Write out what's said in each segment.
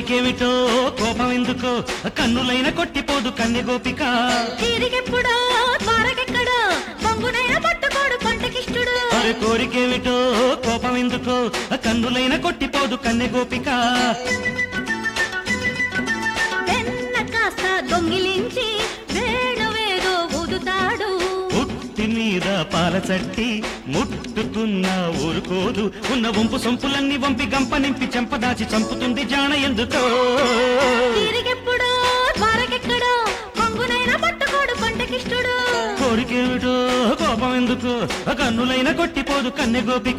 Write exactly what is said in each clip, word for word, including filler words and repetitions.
కోరికేమిటో కోపం ఎందుకో కన్నులైన కొట్టిపోదు కన్నె గోపిక తిరిగెప్పుడో త్వరగెక్కడో పొంగునైన పట్టుకోడు కొంటకిష్టుడు అరే కోరికేమిటో కోపం ఎందుకో కన్నులైన కొట్టిపోదు కన్నె గోపిక వెన్న కాస్త దొంగిలించి వేణువేదో ఊదుతాడు పుట్టి మీద పాల చట్టి ముట్టుకున్న ఊరుకోదు ఉన్న వంపు సొంపులన్నీ వంపి గంప నింపి చెంపదాచి చంపుతుంది జాణ ఎందుకో తిరిగెప్పుడో త్వరగెక్కడో పొంగునైన పట్టుకోడు కొంటకిష్టుడు కోరికేమిటో కోపం ఎందుకు కన్నులైన కొట్టిపోదు కన్నె గోపిక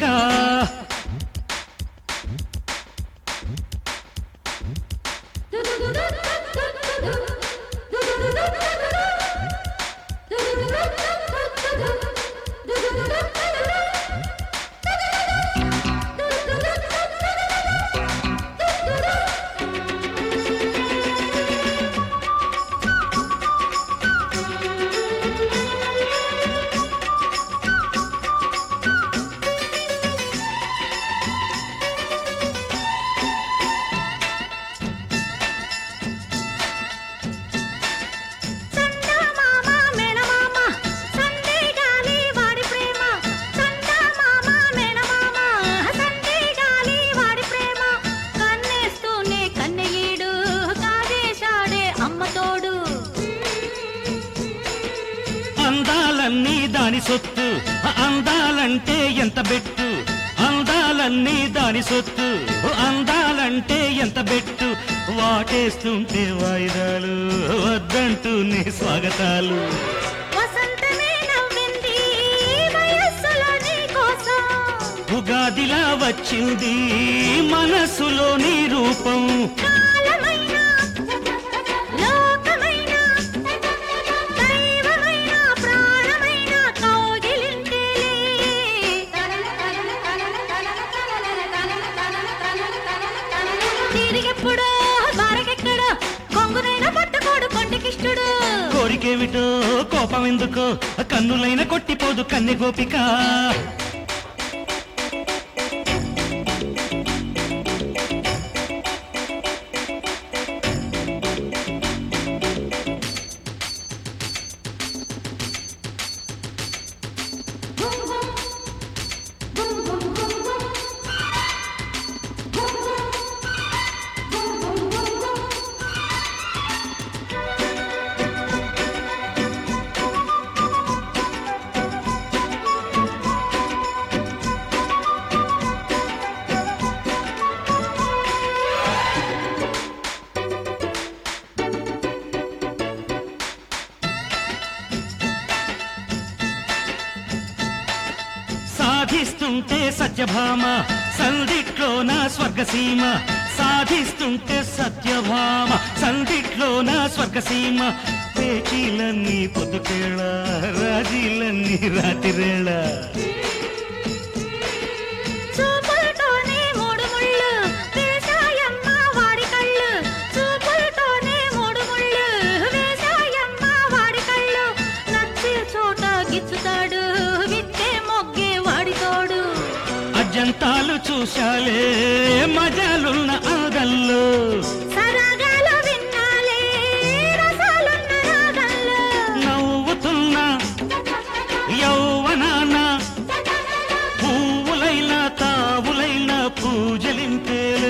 అందాలన్నీ దాని సొత్తు అందాలంటే ఎంత బెట్టు అందాలన్నీ దాని సొత్తు అందాలంటే ఎంత బెట్టు వాటేస్తుంటే వాయిదాలు వద్దంటూనే స్వాగతాలు ఉగాదిలా వచ్చింది మనసులో నీ రూపం కోరికేమిటో కోపం ఎందుకో కన్నులైన కొట్టిపోదు కన్నె గోపిక సాధిస్తుంటే సత్యభామ సందిట్లోన స్వర్గసీమ సాధిస్తుంటే సత్యభామ సందిట్లోన స్వర్గసీమ పేచీలన్నీ పొద్దుకేళ రాజీలన్నీ రాతిరేళ అజంతాలు చూశాలే మజాలున్న ఆదల్లో సరాగాలు విన్నాలే రసాలున్న రాగల్లో నవ్వుతున్న యౌవనాన పువ్వులైన తావులైన పూజలింపేలే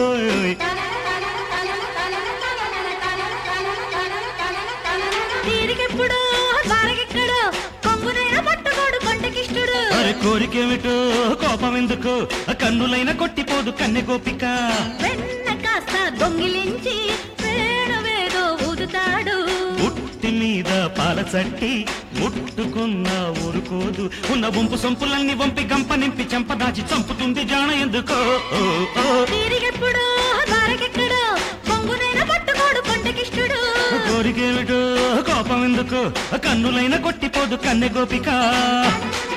తిరిగెప్పుడో త్వరగెక్కడో కొంగునైన పట్టుకోడు కొంటకిష్టుడు కోరికేమిటో కోపం ఎందుకు కన్నులైన కొట్టిపోదు కన్నె గోపిక వెన్న కాస్త దొంగిలించి వేణువేదో ఊదుతాడు పుట్టి మీద పాల చట్టి ముట్టుకున్న ఊరుకోదు ఉన్న వంపు సొంపులన్నీ వంపి గంప నింపి చెంపదాచి చంపుతుంది జాణ ఎందుకో తిరిగెప్పుడో త్వరగెక్కడో పొంగునైన పట్టుకోడు కొంటకిష్టుడు కోరికేమిటో కోపం ఎందుకు కన్నులైన కొట్టిపోదు కన్నె గోపిక